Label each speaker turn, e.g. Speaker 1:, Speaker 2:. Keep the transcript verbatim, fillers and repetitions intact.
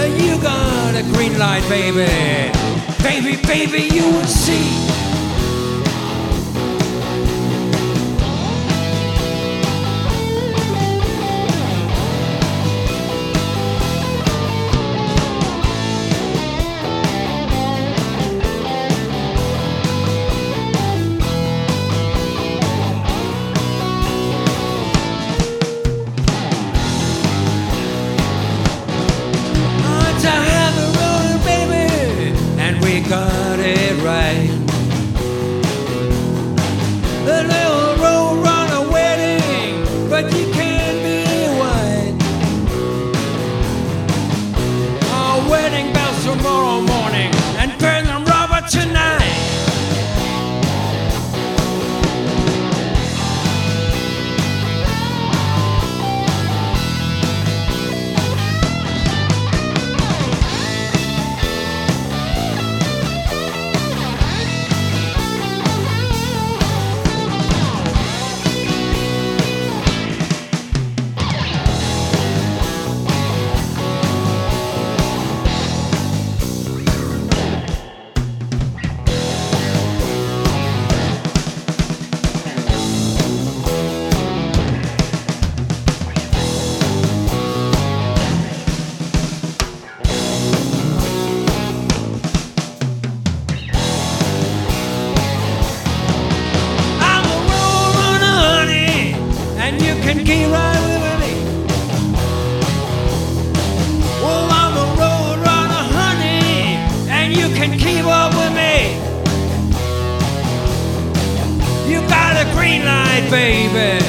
Speaker 1: You got a green light, baby. Baby, baby, you will see. Got it right. The little road run a wedding, but you can't be white. Our wedding bells tomorrow morning and burn them rubber tonight. Can keep right with me. Well, I'm a road runner, honey, and you can keep up with me. You got a green light, baby.